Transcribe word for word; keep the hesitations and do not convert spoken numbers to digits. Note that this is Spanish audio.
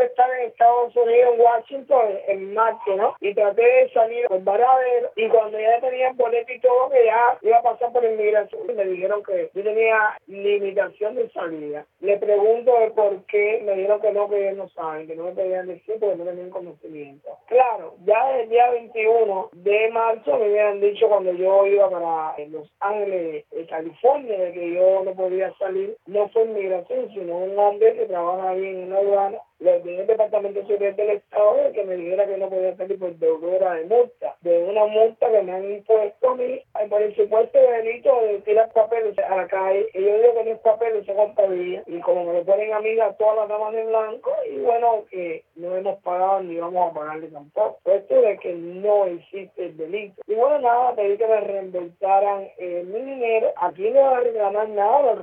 de estar en Estados Unidos, en Washington, en marzo, ¿no? Y traté de salir por Varadero, y cuando ya tenía el boleto y todo, que ya iba a pasar por inmigración, me dijeron que yo tenía limitación de salida. Le pregunto de por qué, me dijeron que no, que ellos no saben, que no me podían decir porque no tenían conocimiento. Claro, ya desde el día veintiuno de marzo me habían dicho cuando yo iba para Los Ángeles, California, de que yo no podía salir. No fue inmigración, sino un hombre que trabaja ahí en una aduana, le pedí al Departamento Superior del Estado de que me dijera que no podía salir por deudora de multa, de una multa que me han impuesto a mí por el supuesto delito de tirar papeles a la calle. Y yo digo que no es papel, es contabilidad, y como me lo ponen a mí a todas las damas de blanco, y bueno, que no hemos pagado ni vamos a pagarle tampoco. Esto de que no existe el delito. Y bueno, nada, pedí que me reembolsaran eh, mi dinero. Aquí no va a reclamar nada.